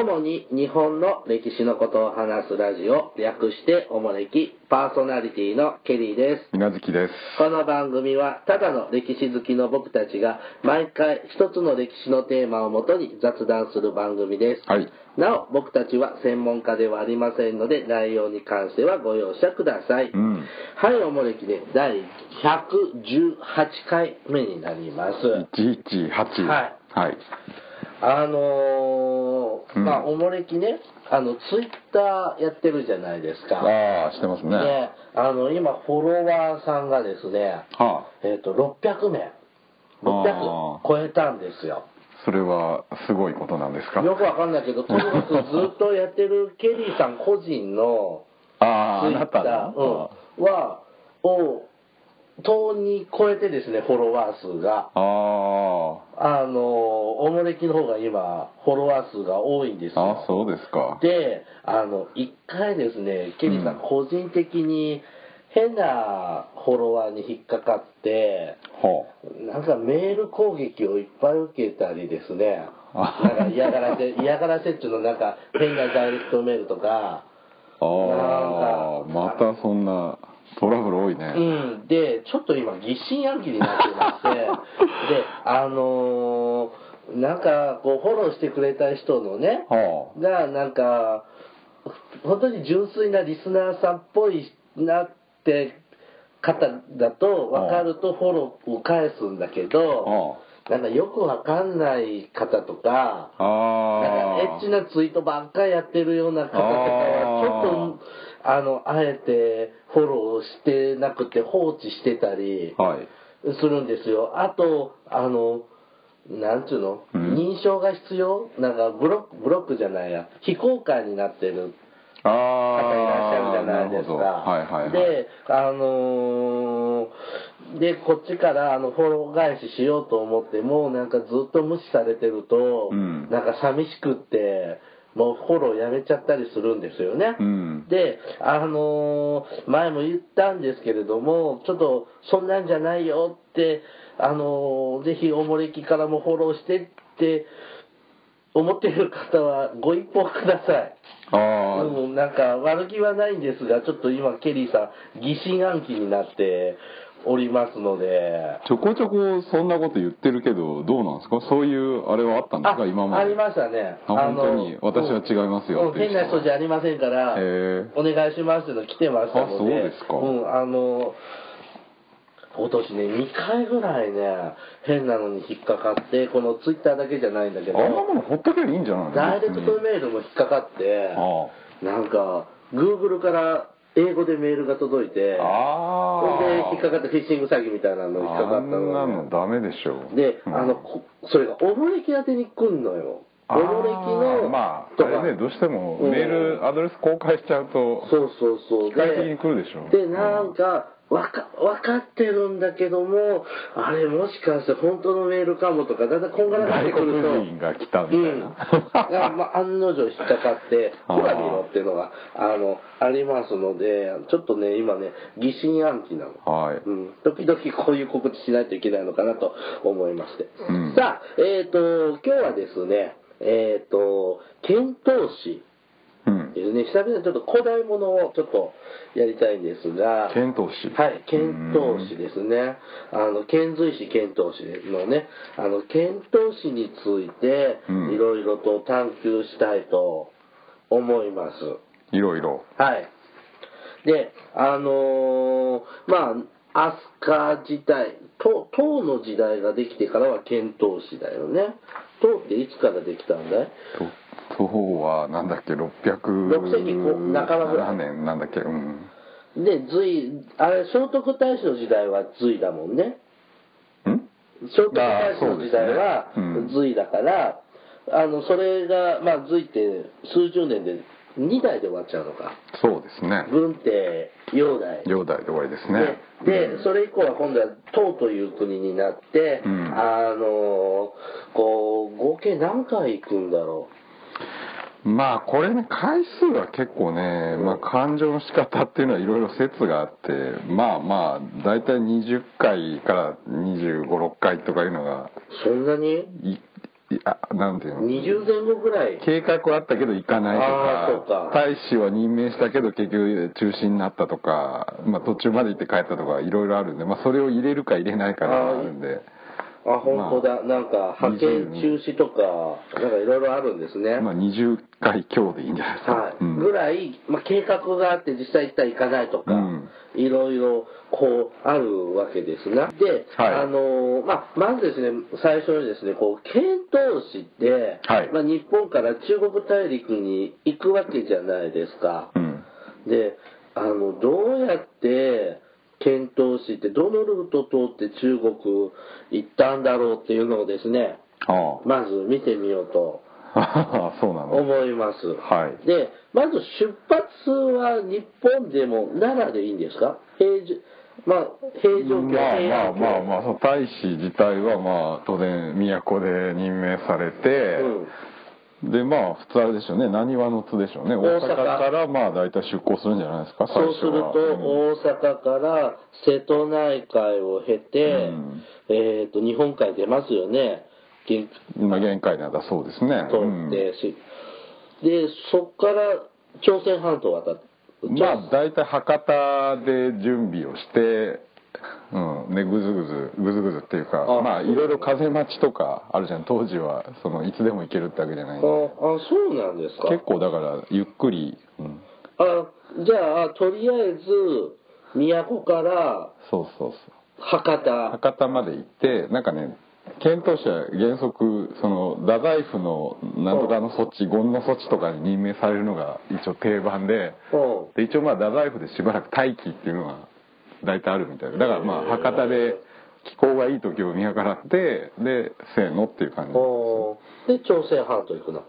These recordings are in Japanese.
主に日本の歴史のことを話すラジオ、略しておもれき、パーソナリティのケリーです。 稲月です。 この番組はただの歴史好きの僕たちが毎回一つの歴史のテーマをもとに雑談する番組です。 はい。 なお僕たちは専門家ではありませんので、内容に関してはご容赦ください。はい、おもれきで第118回目になります。 118。 はい。 はい。 おもれきね、ツイッターやってるじゃないですか。 ああ、してますね。 ね、今フォロワーさんがですね、600名、600超えたんですよ。 それはすごいことなんですか？ よくわかんないけど、とにかくずっとやってるケリーさん個人のツイッターをとに超えてですね、フォロワー数が。おもれきの方が今、フォロワー数が多いんですよ。 あ、そうですか。 で、一回ですね、ケリーさん個人的に変なフォロワーに引っかかって、なんかメール攻撃をいっぱい受けたりですね、なんか嫌がらせっちゅうの、なんか変なダイレクトメールとか、 またそんなトラブル多いね。 で、ちょっと今疑心暗鬼になってまして、で、なんかこうフォローしてくれた人のね、がなんか本当に純粋なリスナーさんっぽいなって方だと分かるとフォローを返すんだけど、なんかよくわかんない方とか、なんかエッチなツイートばっかりやってるような方とかはちょっとあえてフォローしてなくて放置してたりするんですよ。あとなんていうの、認証が必要、なんかブロックじゃないや、非公開になってる方いらっしゃるじゃないですか。で、こっちからフォロー返ししようと思っても、なんかずっと無視されてると、なんか寂しくって、もうフォローやめちゃったりするんですよね。で、前も言ったんですけれども、ちょっとそんなんじゃないよって、ぜひおもれきからもフォローしてって思っている方はご一報ください。なんか悪気はないんですが、ちょっと今ケリーさん疑心暗鬼になっておりますので。 ちょこちょこそんなこと言ってるけど、どうなんですか？そういうあれはあったんですか？今まで。 ありましたね。 本当に私は違いますよっていう人は。 変な人じゃありませんから、お願いしますっていうの来てましたので。 そうですか。 今年ね、2回ぐらいね、変なのに引っかかって、このツイッターだけじゃないんだけど、 あんなものほっとけばいいんじゃないの？ ダイレクトメールも引っかかって、なんか、Google から英語でメールが届いて、で、引っかかってフィッシング詐欺みたいなの引っかかったの。 あんなのダメでしょ。 で、それがおもれき宛てに来んのよ。おもれきの、 あれね、どうしてもメールアドレス公開しちゃうと、機械的に来るでしょ。 で、なんか、わかってるんだけども、あれもしかして本当のメールかもとか、だんだんこんがらがってくると、 外国人が来たみたいな。 案の定引っかかって、ほら見ろっていうのが、ありますので、ちょっとね、今ね、疑心暗鬼なの。時々こういう告知しないといけないのかなと思いまして。さあ、今日はですね、遣唐使ですね、久々にちょっと古代ものをちょっとやりたいんですが、 遣唐使、 はい、遣唐使ですね、遣隋使遣唐使のね、遣唐使についていろいろと探求したいと思います。 いろいろ。 はい。で、飛鳥時代、唐の時代ができてからは遣唐使だよね。唐っていつからできたんだい？ 唐はなんだっけ、600 6世紀半ばぐらい。 年なんだっけ。 で、あれ聖徳太子の時代は隋だもんね。聖徳太子の時代は隋だから、それが隋って数十年で2代で終わっちゃうのか。 そうですね。 文帝、煬帝で終わりですね。 で、それ以降は今度は唐という国になって、合計何回行くんだろう。 これね、回数は結構ね、勘定の仕方っていうのはいろいろ説があって、だいたい20回から25、6回とかいうのが、 そんなになんていうの、 20前後ぐらい計画はあったけど行かないとか、大使は任命したけど結局中止になったとか、途中まで行って帰ったとかいろいろあるんで、それを入れるか入れないかがあるんで。 本当だ、なんか派遣中止とかなんかいろいろあるんですね。 20回強でいいんじゃないですか。 はい、ぐらい、計画があって実際行ったら行かないとか、いろいろこうあるわけですな。で、まずですね、最初にですね、遣唐使って、日本から中国大陸に行くわけじゃないですか。で、どうやって遣唐使ってどのルートを通って中国行ったんだろうっていうのをですね、まず見てみようとそうなの思います。で、まず出発は日本でも奈良でいいんですか？平城京、 大使自体は当然都で任命されて、で普通あれでしょうね、浪速の津でしょうね、大阪から大体出港するんじゃないですか、最初は。 そうすると、大阪から瀬戸内海を経て、日本海出ますよね。 限界なんだそうですね。 通ってで、そこから朝鮮半島渡って。 大体博多で準備をして、ね、ぐずぐずっていうか、いろいろ風待ちとかあるじゃん、当時はいつでも行けるってわけじゃないんで。 そうなんですか。 結構だからゆっくり。 じゃあとりあえず都から博多まで行って、なんかね、遣唐使は原則太宰府のなんとかの措置、権の措置とかに任命されるのが一応定番で、一応太宰府でしばらく待機っていうのが大体あるみたいで、だから博多で気候がいい時を見計らって、でせーのっていう感じで朝鮮半島行くの。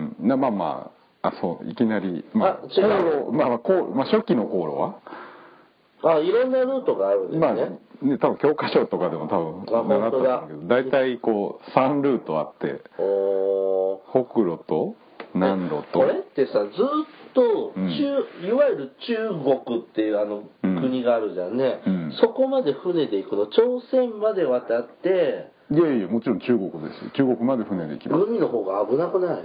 そういきなり違う。 初期の航路はいろんなルートがあるんですね。 多分教科書とかでも多分習ったんだけど、大体3ルートあって、北路と南路と。 これってさ、ずっといわゆる中国っていう国があるじゃんね、そこまで船で行くの？朝鮮まで渡って。 いやもちろん中国ですよ。中国まで船で行きます。 海の方が危なくない？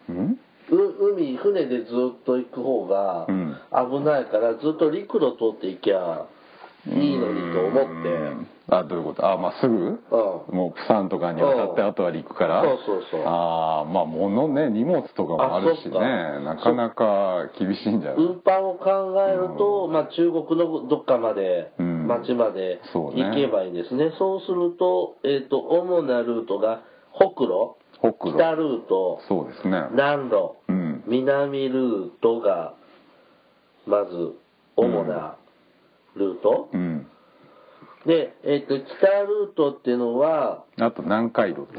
船でずっと行く方が危ないから、ずっと陸路通って行きゃいいのにと思って。 どういうこと？すぐもうプサンとかに渡ってあとは陸から。物ね、荷物とかもあるしね、なかなか厳しいんじゃない？ 運搬を考えると、中国のどっかまで、町まで行けばいいんですね。そうすると、主なルートが北路、北ルート、 そうですね、 南路、南ルートがまず主なルート、で、北ルートっていうのはあと南海路、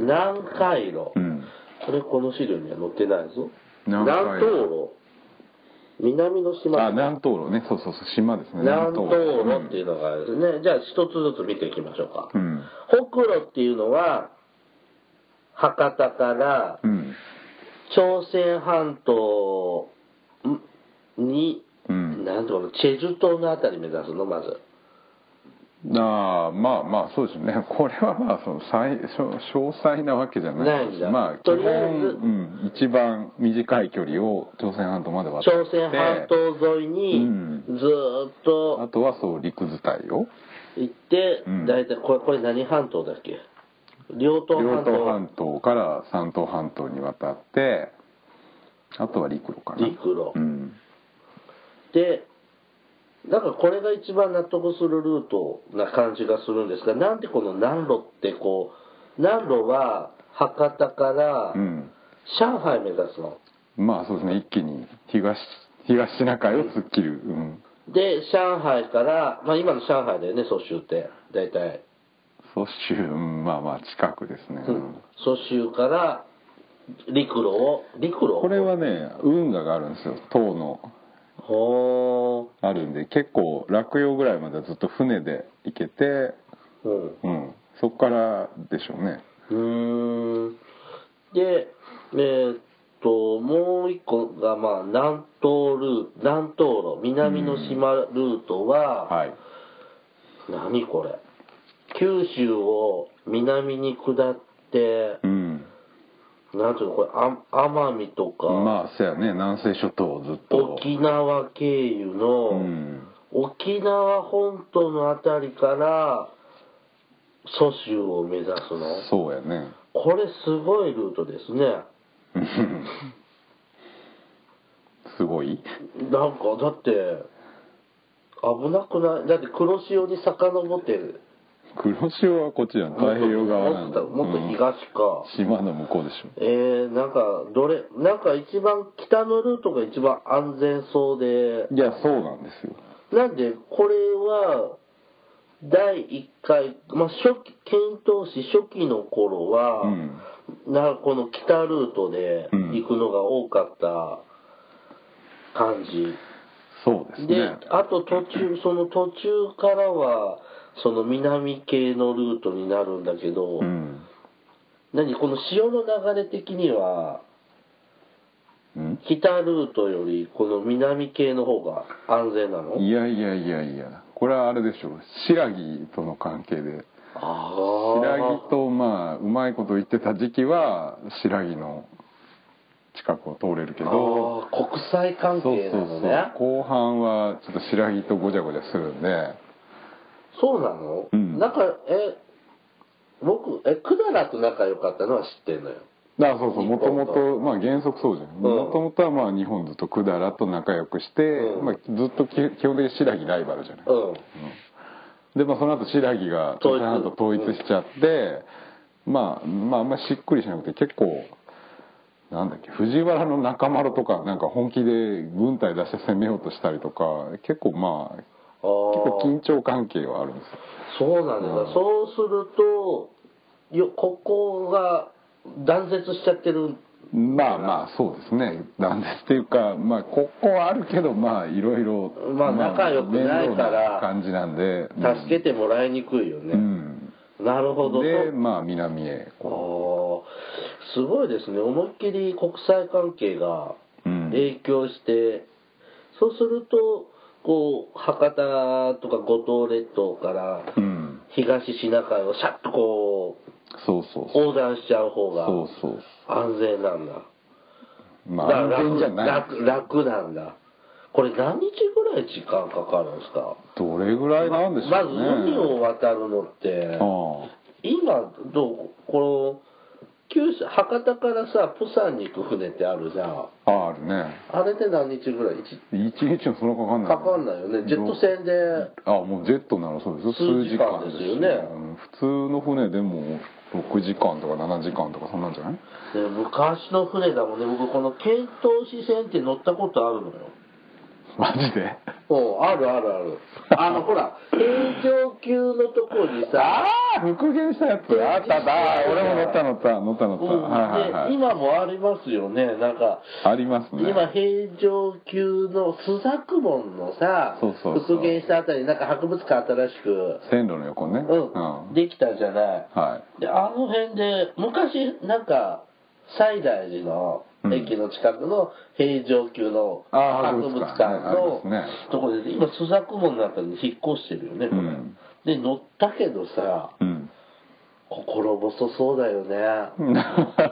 この資料には載ってないぞ。南東路、南の島、 南東路ね、そう島ですね。 南東路っていうのがあるんですね。じゃあ一つずつ見ていきましょうか。北路っていうのは博多から朝鮮半島に、なんていうの、チェジュ島のあたり目指すの、まず。 そうですね。これは詳細なわけじゃないです。 とりあえず、 一番短い距離を朝鮮半島まで渡って、 朝鮮半島沿いにずっと、 あとは陸伝いを行って、大体これ何半島だっけ？両東半島から山東半島に渡って、あとは陸路かな。 陸路。で、なんかこれが一番納得するルートな感じがするんですが、なんでこの南路って南路は博多から上海目指すの？ そうですね、一気に東シナ海を突っ切る。 で、上海から、今の上海だよね、蘇州って、大体。 蘇州、近くですね。 蘇州から陸路これはね、運河があるんですよ、唐の。あるんで、結構洛陽ぐらいまでずっと船で行けて、そこからでしょうね。 で、もう一個が南東路、南の島ルートは、何これ、九州を南に下って、 なんていうのこれ奄美とかまあそうやね、南西諸島をずっと沖縄経由の、沖縄本島のあたりから蘇州を目指すの。 そうやね。 これすごいルートですね。 すごい。 なんかだって危なくない？だって黒潮に遡ってる。 黒潮はこっちやん、太平洋側なんだ。 もっと東か、 島の向こうでしょ。 なんか一番北のルートが一番安全そうで。 いや、そうなんですよ。 なんでこれは第1回、まあ、遣唐使初期の頃は、この北ルートで行くのが多かった感じ。 そうですね。 で、あとその途中からはその南系のルートになるんだけど、この潮の流れ的には、北ルートよりこの南系の方が安全なの？ いや、これはあれでしょう、新羅との関係で。新羅とまあうまいこと言ってた時期は新羅の近くを通れるけど、 国際関係なのね。 後半はちょっと新羅とごちゃごちゃするんで。 そうなの？なんか僕百済と仲良かったのは知ってんのよ。 そうそう、もともとまあ原則そうじゃん。もともとはまあ日本ずっと百済と仲良くして、まあ、ずっと基本的に新羅ライバルじゃない。でまあその後新羅が朝鮮半島統一しちゃって、まああんまりしっくりしなくて、結構なんだっけ、藤原の中丸とかなんか本気で軍隊出して攻めようとしたりとか、結構まあ結構緊張関係はあるんですよ。 そうなんだ、そうするとここが断絶しちゃってる。 まあそうですね、断絶っていうか、まあここはあるけど、まあいろいろ仲良くないから感じなんで助けてもらいにくいよね。なるほど。 でまあ南へすごいですね。思いっきり国際関係が影響して、そうするとこう博多とか五島列島から東シナ海をシャッとこう横断しちゃう方が安全なんだ。 まあ安全じゃない。 楽なんだ。これ何日ぐらい時間かかるんですか？ どれぐらいなんでしょうね。 まず海を渡るのって今この博多からさプサンに行く船ってあるじゃん。 あるね。 あれで何日ぐらい ？1日もそんなかかんない。 かかんないよね。ジェット船で。 もうジェットならそうです。 数時間ですよね。 普通の船でも6時間とか7時間とかそんなんじゃない？ 昔の船だもんね。僕この遣唐使船って乗ったことあるのよ。 マジで？ ある。ほら平城宮のとこにさ、 復元したやつあった。俺も乗った。 今もありますよね。なんかありますね。 今平城宮の朱雀門のさ、復元したあたりなんか博物館新しく線路の横ね、 できたじゃない。であの辺で昔なんか西大寺の駅の近くの平城宮の博物館のところで今朱雀門のあたりに引っ越してるよね、で乗ったけどさ、心細そうだよね。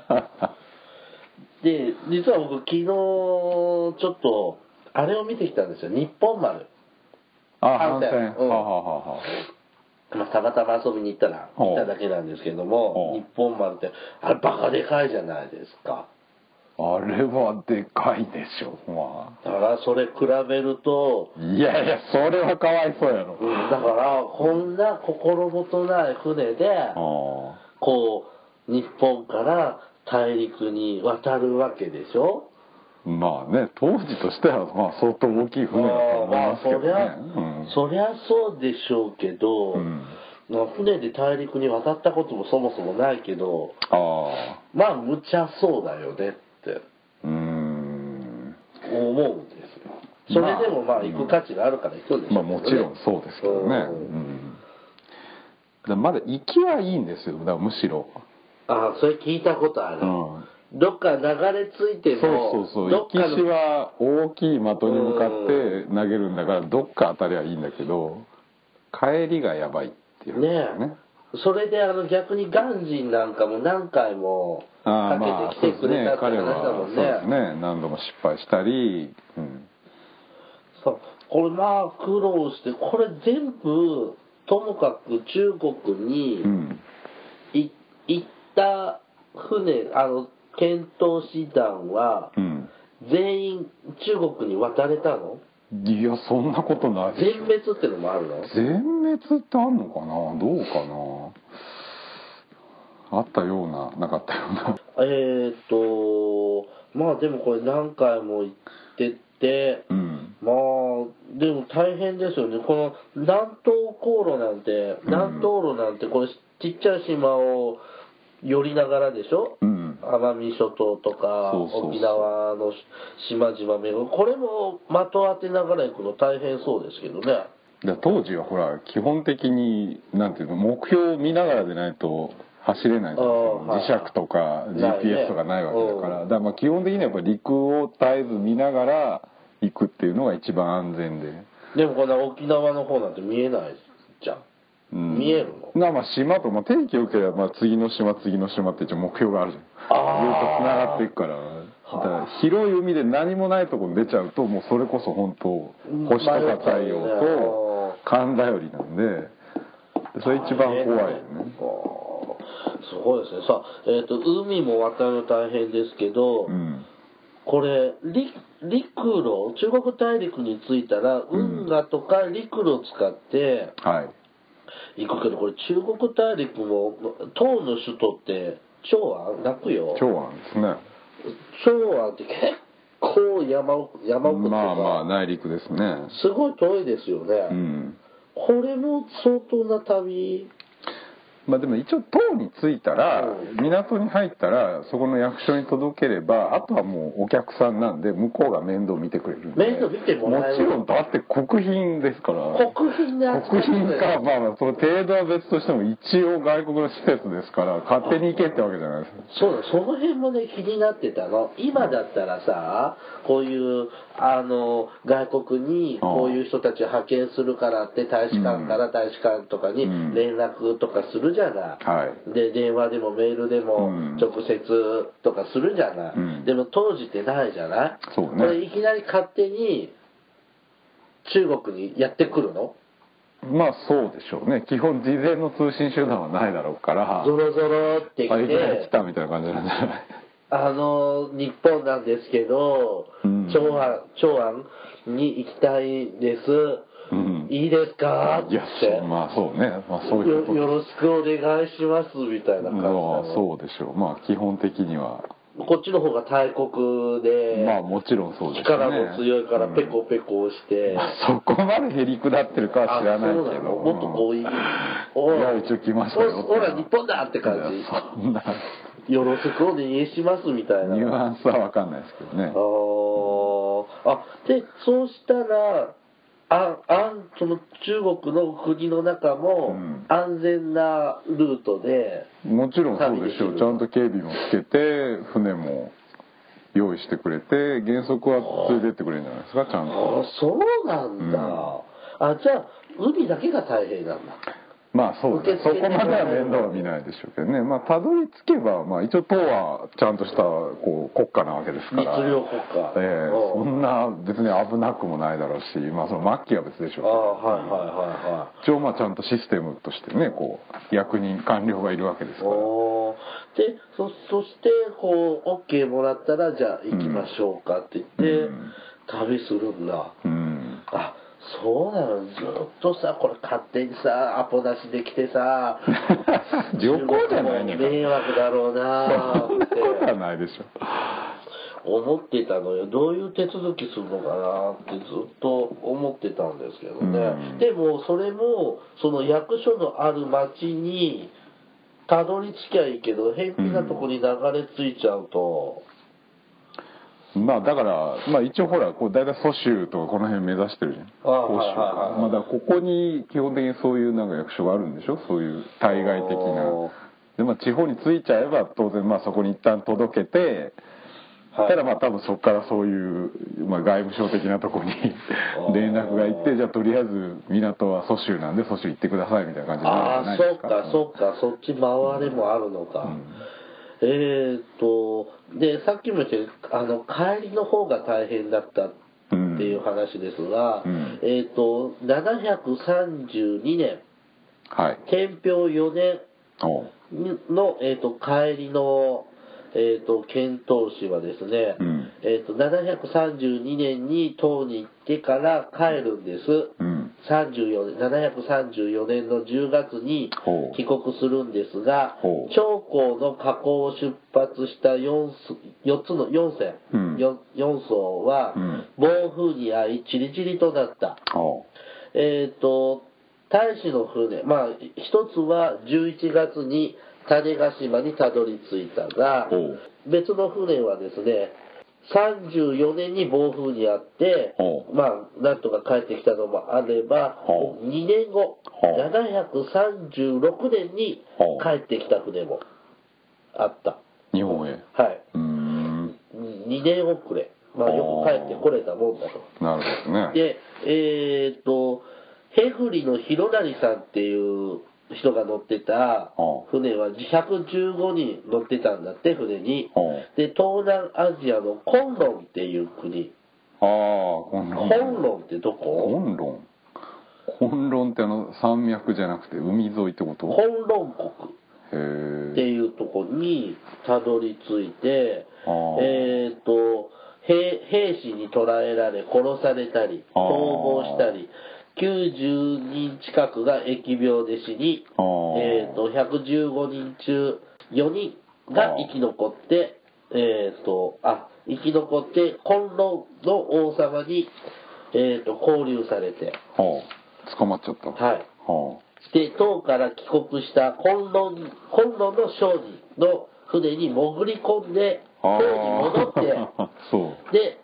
で実は僕昨日ちょっとあれを見てきたんですよ、日本丸。 帆船。 たまたま遊びに行っただけなんですけども、日本丸ってあれバカでかいじゃないですか。 あれはでかいでしょ。 だからそれ比べると、 いやそれはかわいそうやろ。 だからこんな心もとない船でこう日本から大陸に渡るわけでしょ。 まあね、当時としては相当大きい船だと思いますけどね。 そりゃそうでしょうけど、船で大陸に渡ったこともそもそもないけど、まあ無茶そうだよねって思うんですよ。それでもまあ行く価値があるから行くんでしょうけどね。 もちろんそうですけどね。まだ行きはいいんですよ。だからむしろ。 それ聞いたことある。どっか流れ着いても行きしは大きい的に向かって投げるんだからどっか当たりゃいいんだけど、帰りがやばいっていうね。 それで逆にガンジンなんかも何回もかけてきてくれたって話だもんね。 そうですね、何度も失敗したり、 そうこれまあ苦労して、これ全部ともかく中国に行った船、遣唐使団は全員中国に渡れたの？ いや、そんなことないでしょ。 全滅ってのもあるの？ 全滅ってあるのかな、どうかな、あったようななかったような。 まあでもこれ何回も行ってて、まあでも大変ですよね。この南東航路なんて、南東路なんてこれちっちゃい島を寄りながらでしょ、奄美諸島とか沖縄の島々巡る、これも的当てながら行くの大変そうですけどね。 当時はほら基本的になんていうの、目標を見ながらでないと走れないじゃないですか。磁石とか GPS とかないわけだから、だからまあ基本的にはやっぱり陸を絶えず見ながら行くっていうのが一番安全で。 でもこの沖縄の方なんて見えないじゃん。見えるの？ まあ島と、天気良ければまあ次の島って一応目標があるじゃん。ずっとつながっていくから。だから広い海で何もないところに出ちゃうと、もうそれこそ本当星とか太陽と勘頼りなんで、それ一番怖いよね。 そうですね。さあ、海も渡るの大変ですけど、これ陸路、中国大陸に着いたら運河とか陸路を使って行くけど、これ中国大陸も唐の首都って長安？楽よ。 長安ですね。 長安って結構山奥っていうか、 内陸ですね。 すごい遠いですよね。これも相当な旅。 でも一応島に着いたら、港に入ったらそこの役所に届ければ、あとはもうお客さんなんで向こうが面倒見てくれるんで。 面倒見てもらえる。 もちろん、だって国賓ですから。 国賓で扱ってくれる。 国賓か、その程度は別としても一応外国の施設ですから勝手に行けってわけじゃないですか。 そうだ、その辺もね気になってたの。今だったらさ、こういう外国にこういう人たちを派遣するからって大使館から大使館とかに連絡とかするじゃない、で電話でもメールでも直接とかするじゃない、でも当時ってないじゃない、これいきなり勝手に中国にやってくるの？ そうでしょうね。基本事前の通信手段はないだろうから、 ゾロゾロって来て来たみたいな感じなんじゃない？ 日本なんですけど、長安に行きたいです、いいですかって。 そうね、そういうこと。 よろしくお願いしますみたいな感じなの。 そうでしょう。基本的にはこっちの方が大国で、 もちろんそうですね。 力も強いからペコペコして、 そこまでへりくだってるかは知らないけど、 もっとこういう、 一応来ましたよ。 ほら日本だって感じ。 そんなよろしくお願いしますみたいな。 ニュアンスは分かんないですけどね。 でそうしたらその中国の国の中も安全なルートで、 もちろんそうでしょう。ちゃんと警備もつけて船も用意してくれて、原則は連れてってくれるんじゃないですか、ちゃんと。 そうなんだ。じゃあ海だけが大変なんだ。 そうです。そこまでは面倒は見ないでしょうけどね。たどり着けば、一応党はちゃんとした国家なわけですから。 密漁国家。 そんな別に危なくもないだろうし、その末期は別でしょうけど。一応ちゃんとシステムとしてね、役人官僚がいるわけですから。 で、そしてOK もらったら、じゃあ行きましょうかって言って旅するんだ。そうなの。ずっとさ、これ勝手にさアポなしで来てさ旅行じゃないね。 迷惑だろうなそんなことはないでしょ。 思ってたのよ。どういう手続きするのかなってずっと思ってたんですけどね。でもそれもその役所のある町にたどり着きゃいいけど、偏僻なとこに流れ着いちゃうと、 だから一応ほら大体蘇州とかこの辺目指してるじゃん。だからここに基本的にそういう役所があるんでしょ。そういう対外的なで、地方に着いちゃえば当然そこに一旦届けてただまあ多分そこからそういう、まあ、外務省的なところに連絡が行って、じゃあとりあえず港は蘇州なんで蘇州行ってくださいみたいな感じになるんじゃないですか。 そうかそっち回れもあるのか。でさっきも言った帰りの方が大変だったっていう話ですが、732年、 はい、 天平4年の、帰りの、遣唐使はですね、732年に唐に行ってから帰るんです。734年の10月に帰国するんですが、長江の河口を出発した4艘は暴風に遭いチリチリとなった。大使の船、まあ一つは11月に種子島にたどり着いたが、別の船はですね、34年に暴風にあって、まあなんとか帰ってきたのもあれば、2年後、736年に帰ってきた船もあった。 日本へ。 はい。2年遅れ。まあよく帰ってこれたもんだと。 なるほどね。 で、ヘフリの広成さんっていう人が乗ってた船は115人乗ってたんだって、船に。で、東南アジアのコンロンっていう国。コンロンってどこ？ コンロンって山脈じゃなくて海沿いってこと？ コンロン国っていうとこにたどり着いて、兵士に捕らえられ殺されたり逃亡したり、90人近くが疫病で死に、115人中4人が生き残って、生き残って金狼の王様に、勾留されて、 捕まっちゃった。 はい。で、唐から帰国した金狼の商人の船に潜り込んで、唐に戻って、で、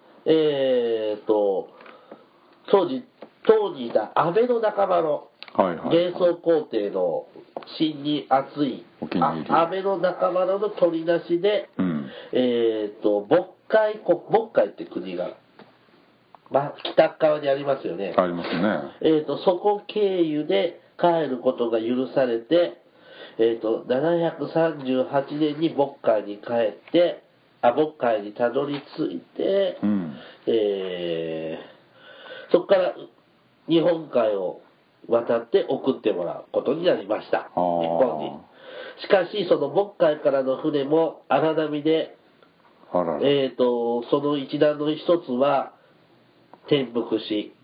当時いた安倍の仲間の幻想皇帝の真に熱い安倍の仲間の取りなしで、渤海って国が、まあ、北側にありますよね。 ありますね。 そこ経由で帰ることが許されて、738年に渤海に帰って渤海にたどり着いて、そこから日本海を渡って送ってもらうことになりました、日本に。しかしその渤海からの船も荒波で、その一団の一つは転覆し、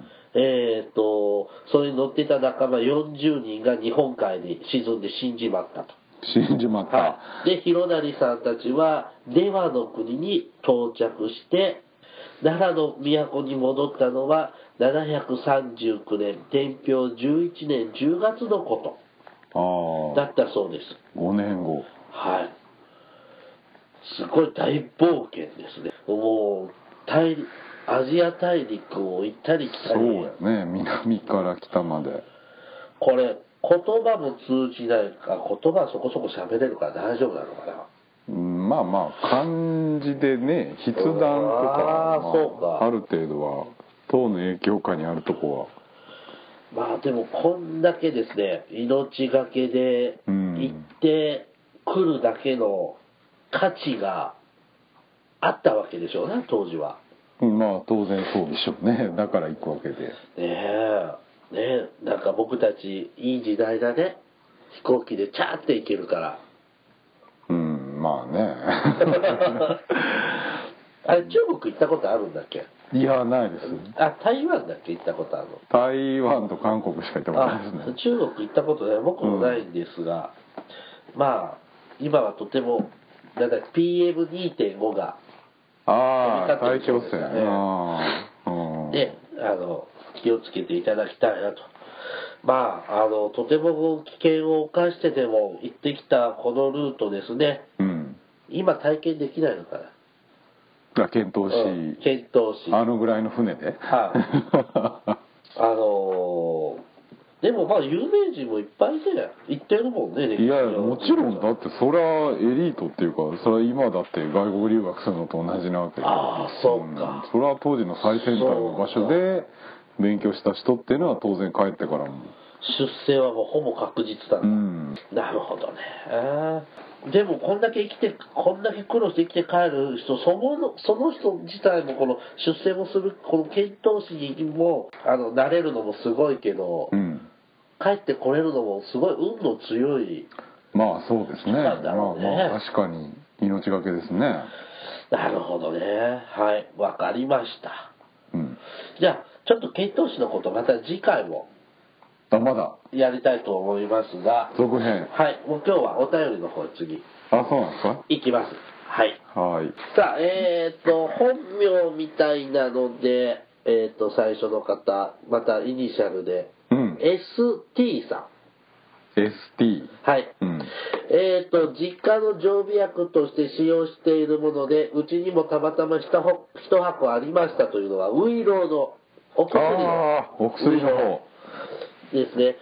それに乗ってた仲間40人が日本海に沈んで死んじまったと。で、広成さんたちは出羽の国に到着して奈良の都に戻ったのは739年天平11年10月のことだったそうです。 5年後。 はい。すごい大冒険ですね。もうアジア大陸を行ったり来たり。 そうやね、南から北まで。 これ言葉も通じないか、言葉そこそこ喋れるから大丈夫なのかな。 まあまあ漢字でね、筆談とか、ある程度は唐の影響下にあるとこは。まあでもこんだけですね、命がけで行ってくるだけの価値があったわけでしょうね、当時は。 まあ当然そうでしょうね。だから行くわけで。 なんか僕たちいい時代だね。飛行機でチャーって行けるから。 まあね。 あれ中国行ったことあるんだっけ？ いや、ないです。 台湾だっけ行ったことあるの？ 台湾と韓国しか行ったことないですね。 中国行ったことない、僕もないんですが、まあ今はとてもだから PM2.5 が大気汚染で気をつけていただきたいなと。まあとても危険を冒してでも行ってきたこのルートですね、今体験できないのかな。 遣唐使、 遣唐使あのぐらいの船で、 でもまあ有名人もいっぱいで行ってるもんね。 いやもちろん、だってそれはエリートっていうか、それは今だって外国留学するのと同じなわけで。 ああそうか、 それは当時の最先端の場所で勉強した人っていうのは当然帰ってからも出世はもうほぼ確実だな、なるほどね。でもこんだけ苦労して生きて帰る人、その人自体もこの出世もする、この遣唐使にもなれるのもすごいけど、帰ってこれるのもすごい運の強い。 まあそうですね。 まあ確かに命がけですね。 なるほどね。はい、わかりました。じゃあちょっと遣唐使のことまた次回もまだやりたいと思いますが、 続編。 はい、もう今日はお便りの方次。 そうなんですか。 いきます。はい。 はい。 さあ、本名みたいなので、最初の方、またイニシャルで、ST さん。 ST。 はい。実家の常備薬として使用しているもので、うちにもたまたま一箱ありましたというのは、ウイローのお薬の方。 ですね。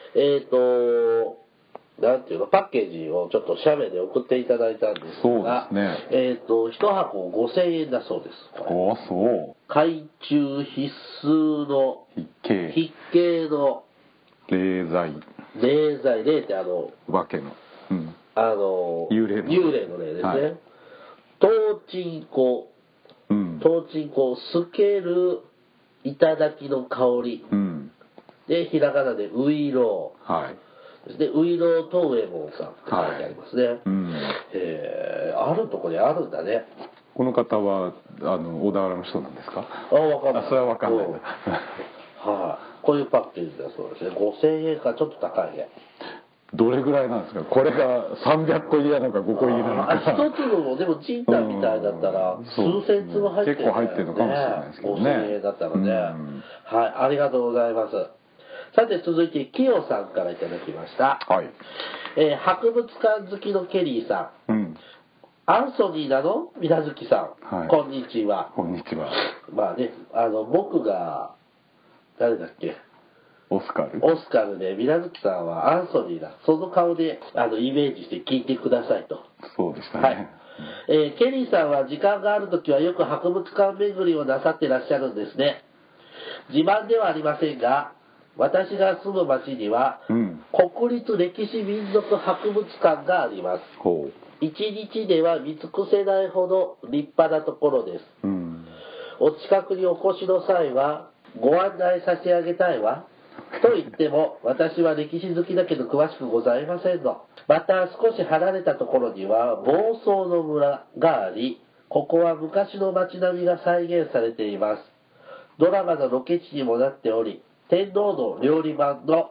なんていうの、パッケージをちょっと写メで送っていただいたんですが、 そうですね。 一箱5000円だそうです。 そう。 懐中必須の筆形の霊剤ってお化けの、 幽霊の霊ですね。東鎮香、透ける頂の香り、でひらがなでウイロー、でウイロー東右衛門さんって書いてありますね。あるとこにあるんだね。 この方は小田原の人なんですか。 わかんない。 それはわかんないな。 こういうパッケージだそうですね。5000円かちょっと高いね。 どれぐらいなんですか。これが300個入りなのか5個入りなのか。 一つのもでもチンタンみたいだったら数千粒入ってる、 結構入ってるのかもしれないですけどね。 5000円だったらね。はい、ありがとうございます。さて続いてキヨさんからいただきました。博物館好きのケリーさん。アンソニーなのみなずきさん、こんにちは。 こんにちは。 まあね、僕が誰だっけ、 オスカルで、みなずきさんはアンソニーだ、その顔でイメージして聞いてくださいと。 そうでしたね。 ケリーさんは時間があるときはよく博物館巡りをなさってらっしゃるんですね。自慢ではありませんが、私が住む町には、国立歴史民族博物館があります。一日では見尽くせないほど立派なところです。お近くにお越しの際はご案内差し上げたいわ。と言っても私は歴史好きだけど詳しくございませんの。また少し離れたところには房総の村があり、ここは昔の街並みが再現されています。ドラマのロケ地にもなっており、天皇の料理番の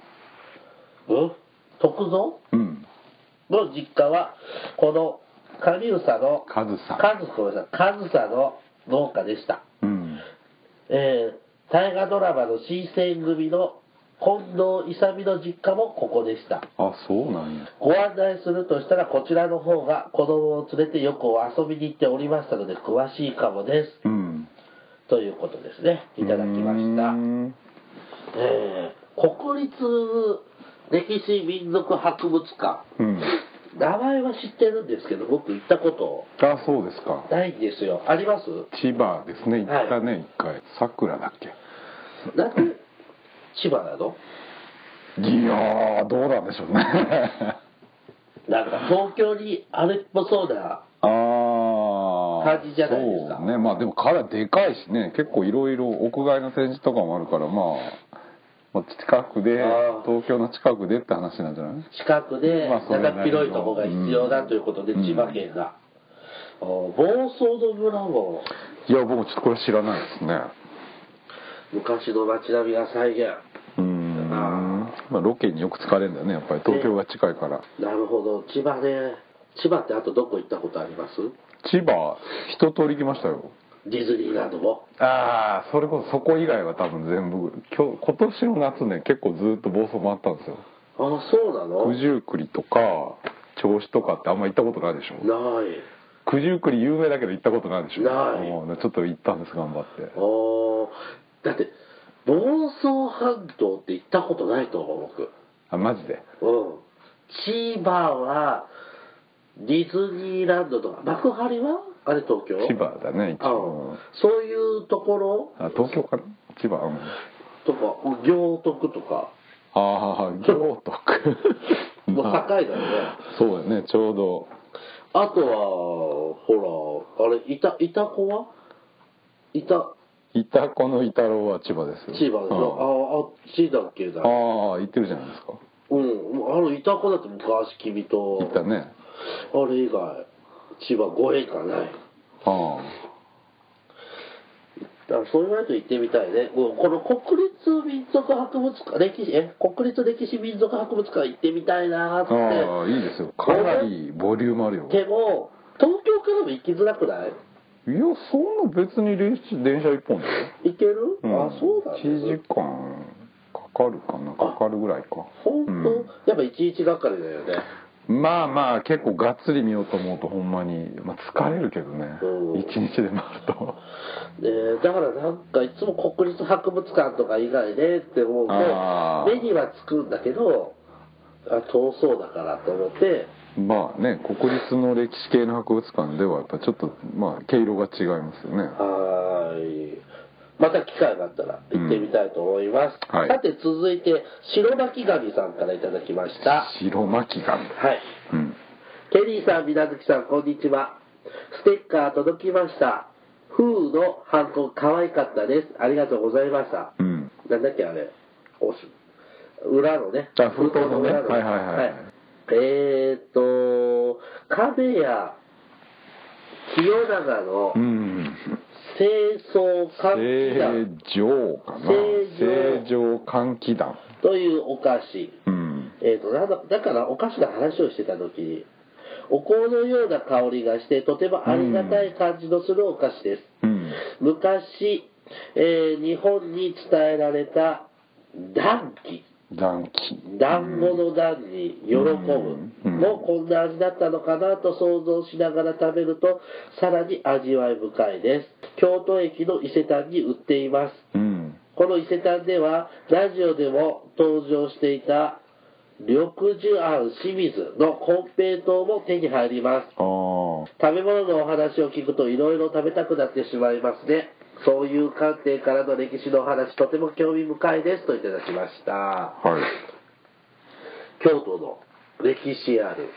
徳蔵の実家はこの上総の上総の農家でした。大河ドラマの新選組の近藤勇の実家もここでした。 そうなんや。 ご案内するとしたらこちらの方が子供を連れてよく遊びに行っておりましたので詳しいかもです。ということですね。いただきました。国立歴史民族博物館。名前は知ってるんですけど、僕行ったことそうですか。 ないんですよ。あります？ 千葉ですね。行ったね、一回。桜だっけ。 なんで千葉なの？ いやー、どうなんでしょうね。 なんか東京にあれっぽそうな感じじゃないですか。 そうね。まあでも体でかいしね、結構いろいろ屋外の展示とかもあるから、近くで、東京の近くでって話なんじゃない？ 近くで、だだっ広いとこが必要だということで、千葉県が。房総の村も。 いや、僕ちょっとこれ知らないですね。 昔の街並みが再現。 ロケによく使われるんだよね、やっぱり東京が近いから。 なるほど。千葉ね。千葉ってあとどこ行ったことあります？ 千葉、一通り行きましたよ。 ディズニーランドも。 それこそそこ以外は多分全部今年の夏ね、結構ずっと房総回ったんですよ。 そうなの？ 九十九里とか銚子とかってあんま行ったことないでしょ？ ない。 九十九里有名だけど行ったことないでしょ？ ない。 ちょっと行ったんです、頑張って。 だって房総半島って行ったことないと思う僕。 あ、マジで。 千葉はディズニーランドとか、幕張はあれ東京？ 千葉だね、一応。 そういうところ。 あ、東京かな、千葉。 とか、行徳とか。 ああ、行徳。 もう境だよね。 そうだね、ちょうど。 あとは、ほら、あれ、いた子はいた子のイタロウは千葉ですよ。 千葉でしょ。あっちだっけだ。 ああ、行ってるじゃないですか。 いた子だって昔君と。 行ったね。 あれ以外、千葉ご縁がない。だからそう言われると行ってみたいね。この国立民族博物館、国立歴史民族博物館行ってみたいなって。 ああ、いいですよ。かなりボリュームあるよ。 でも、東京からも行きづらくない？ いや、そんな別に電車一本で行ける？あ、そうだね。 1時間かかるかな、かかるぐらいか。 本当？やっぱ1日がかりだよね。 まあまあ、結構がっつり見ようと思うとほんまに、疲れるけどね。1日で回ると。 だからなんかいつも国立博物館とか以外でって思うと、目にはつくんだけど、遠そうだからと思って。 まあね、国立の歴史系の博物館ではやっぱちょっと毛色が違いますよね。 また機会があったら行ってみたいと思います。さて続いて白巻紙さんからいただきました。 白巻紙。はい。 ケリーさん、みなずきさん、こんにちは。ステッカー届きました。フーのハンコ可愛かったです。ありがとうございました。なんだっけあれ、裏のね。 封筒のね。はいはいはい。 亀谷清永の清浄換気団、 清浄換気団というお菓子。だからお菓子の話をしてた時に、お香のような香りがしてとてもありがたい感じのするお菓子です。昔、日本に伝えられた団子の団に喜ぶもこんな味だったのかなと想像しながら食べるとさらに味わい深いです。京都駅の伊勢丹に売っています。この伊勢丹ではラジオでも登場していた緑寿庵清水のコンペイトウも手に入ります。食べ物のお話を聞くといろいろ食べたくなってしまいますね。そういう観点からの歴史のお話、とても興味深いですといただきました。京都の歴史ある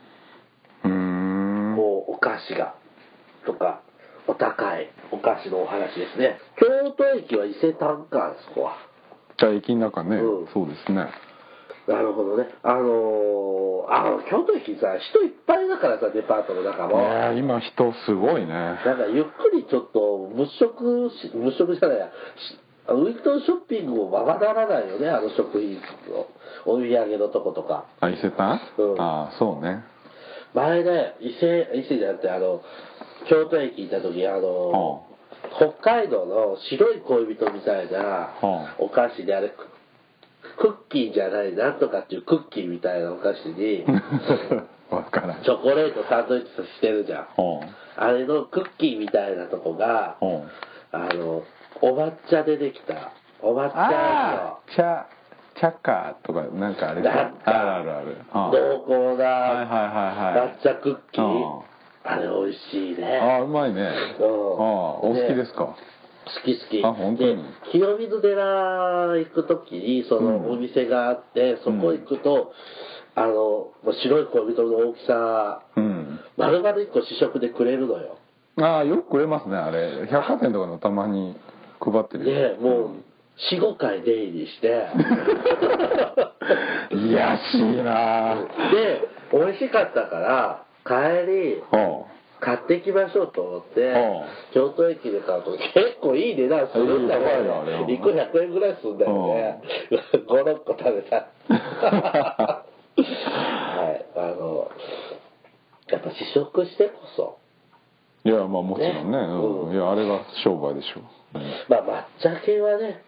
お菓子がとかお高いお菓子のお話ですね。京都駅は伊勢丹か、そこは。 じゃあ駅の中ね、そうですね。 なるほどね。京都駅さ、人いっぱいだからさ、デパートの中も。 今人すごいね。 なんかゆっくりちょっと物色じゃないや、ウィンドウショッピングもままならないよね、食品のお土産のとことか。 伊勢丹？そうね。 前ね、伊勢じゃなくて京都駅行った時北海道の白い恋人みたいなお菓子でクッキーじゃないなんとかっていうクッキーみたいなお菓子にチョコレートサンドイッチしてるじゃん。あれのクッキーみたいなとこがお抹茶でできたお抹茶チャッカーとかなんかあれある濃厚な抹茶クッキー、あれ美味しいね。 うまいね。お好きですか？ 好き。 本当に。 で、清水寺行く時にそのお店があって、そこ行くと白い恋人の大きさ、丸々1個試食でくれるのよ。 よくくれますね、あれ。百貨店とかのたまに配ってるよ。 もう4、5回出入りしていやしいな。 で美味しかったから帰り買ってきましょうと思って京都駅で買うと結構いい値段するんだよね。1個100円ぐらいするんだよね。5、6個食べたやっぱ試食してこそ。 いやもちろんね、いやあれが商売でしょう。 抹茶系はね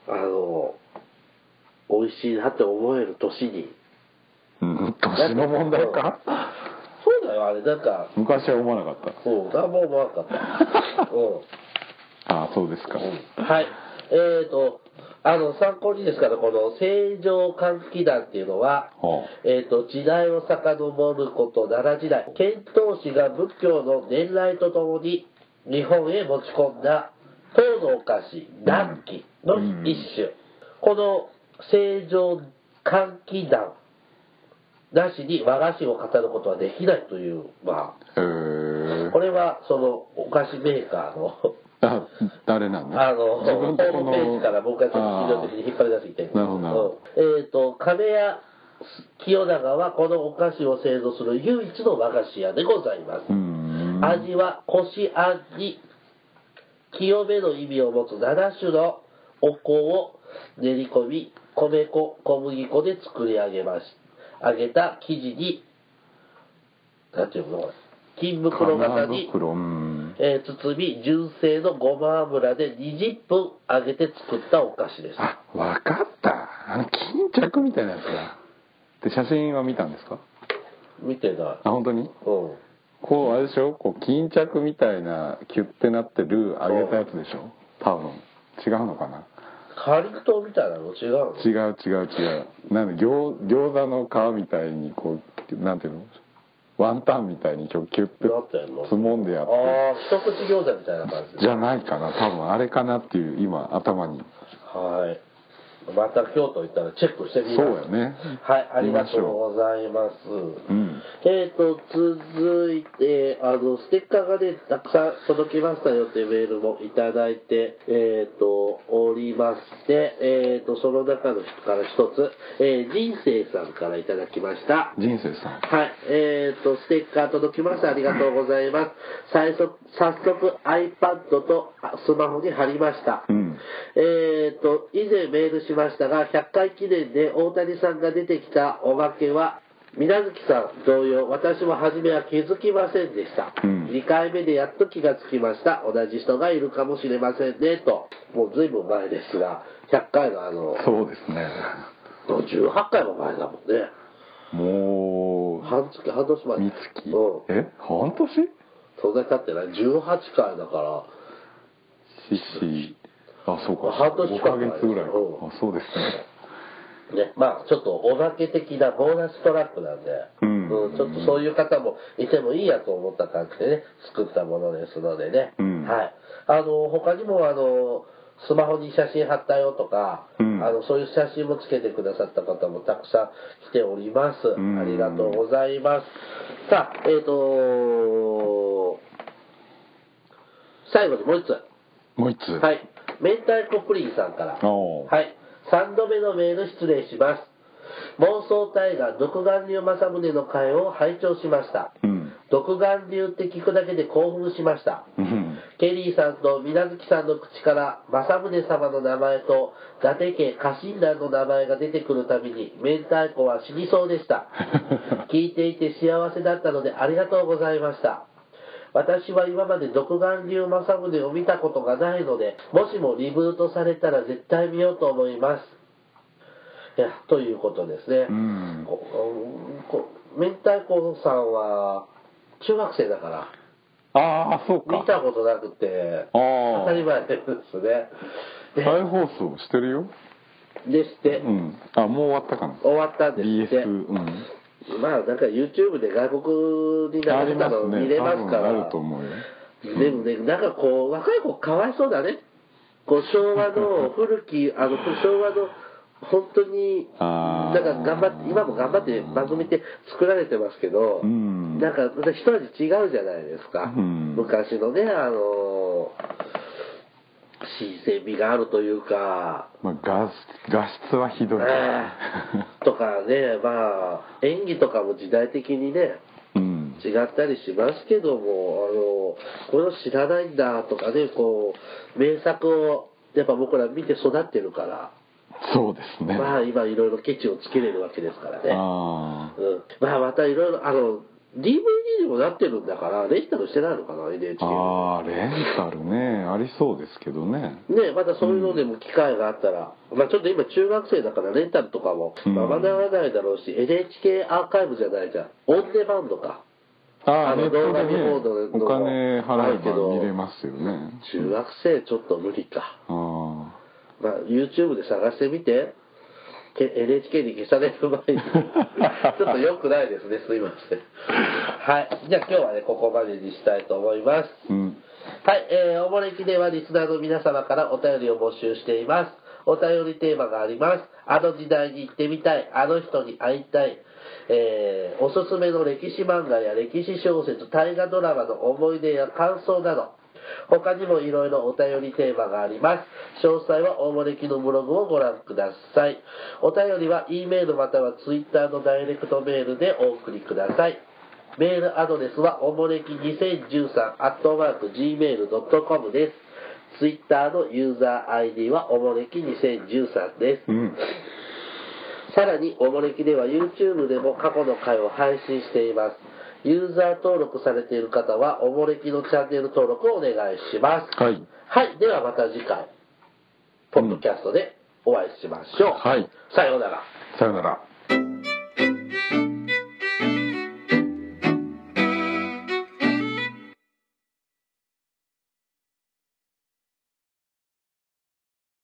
美味しいなって思える年に、 年の問題か。 そうだよ、あれなんか昔は思わなかった。 何も思わなかった。 そうですか。 はい。 参考にですから、この清浄換気団っていうのは、時代を遡ること奈良時代、遣唐使が仏教の伝来とともに日本へ持ち込んだ唐のお菓子、団気の一種。この清浄換気団なしに和菓子を語ることはできないという、まあ、これはそのお菓子メーカーの誰なんだホームページから僕がちょっと企業的に引っ張り出してきてるんですけど、亀屋清永はこのお菓子を製造する唯一の和菓子屋でございます。味はこしあんに清めの意味を持つ7種のお香を練り込み、米粉、小麦粉で作り上げた生地に、なんていうのこれ、金袋型に包み、純正のごま油で20分揚げて作ったお菓子です。 あ、わかった。巾着みたいなやつだ。で、写真は見たんですか？ 見てない。 あ、本当に？こう、あれでしょ？こう、巾着みたいな、キュッてなってる揚げたやつでしょ？多分。違うのかな？ カリフトみたいなの違うの？ 違う。なんで、餃子の皮みたいに、こう、なんていうの？ワンタンみたいにキュッてつもんでやって。 一口餃子みたいな感じじゃないかな。多分あれかなっていう、今、頭に。 はい。また京都行ったらチェックしてみます。 そうやね。 はい、ありがとうございます。続いて、ステッカーがね、たくさん届きましたよっていうメールもいただいて、おりまして、その中の人から一つ、人生さんからいただきました。 人生さん。 はい、ステッカー届きました。ありがとうございます。早速 iPad とスマホに貼りました。以前メールしましたが、100回記念で大谷さんが出てきたおまけは、水無月さん同様、私も初めは気づきませんでした。2回目でやっと気がつきました。同じ人がいるかもしれませんね、と。もう随分前ですが、100回のそうですね。 18回も前だもんね。 もう、 半年前。 半年？ そんなに経ってない。18回だから。 そうか。 半年 5ヶ月ぐらいか。そうですね。 まあちょっとおまけ的なボーナストラップなんで、ちょっとそういう方もいてもいいやと思った感じでね、作ったものですのでね。はい。他にもスマホに写真貼ったよとか、そういう写真もつけてくださった方もたくさん来ております。ありがとうございます。さあ、最後にもう一つ。はい。明太子プリンさんから。はい。3度目のメール失礼します。妄想大河独眼竜政宗の会を拝聴しました。独眼竜って聞くだけで興奮しました。ケリーさんと水無月さんの口から政宗様の名前と伊達家家臣団の名前が出てくるたびに明太子は死にそうでした。聞いていて幸せだったのでありがとうございました。私は今まで独眼竜政宗を見たことがないので、もしもリブートされたら絶対見ようと思います。ということですね。明太子さんは中学生だから。 そうか。 見たことなくて、当たり前ですね。 再放送してるよ。 でして。 もう終わったかな。 終わったんですって。まあなんか YouTube で外国に流れたの見れますから。 あると思うよ。 でもね、なんかこう若い子かわいそうだね。昭和の古き昭和の本当になんか今も頑張って番組って作られてますけど、なんかまた一味違うじゃないですか。昔のね新鮮味があるというか、 画質はひどいとかね、演技とかも時代的にね、違ったりしますけども、これを知らないんだとかね、名作をやっぱ僕ら見て育ってるから、 そうですね。 今いろいろケチをつけれるわけですからね。またいろいろDVD にもなってるんだからレンタルしてないのかな NHK。 レンタルね、ありそうですけどね。 またそういうのでも機会があったら、ちょっと今中学生だからレンタルとかもままならないだろうし、NHK アーカイブじゃないじゃん、オンデマンドか。 動画見放題のお金払えば見れますよね。 中学生ちょっと無理か。 まあ YouTube で探してみて。NHK に消される前にちょっと良くないですね、すいません。はい、じゃあ今日はねここまでにしたいと思います。はい、おもれきではリスナーの皆様からお便りを募集しています。お便りテーマがあります。あの時代に行ってみたい、あの人に会いたい、おすすめの歴史漫画や歴史小説、大河ドラマの思い出や感想など、他にもいろいろお便りテーマがあります。詳細はおもれきのブログをご覧ください。お便りは E メールまたは Twitter のダイレクトメールでお送りください。メールアドレスはおもれき2013@gmail.com です。Twitter のユーザー ID はおもれき2013です。さらにおもれきでは YouTube でも過去の回を配信しています。ユーザー登録されている方はおもれきのチャンネル登録をお願いします。はい、はい、ではまた次回ポッドキャストでお会いしましょう。はい、さようなら。 さようなら。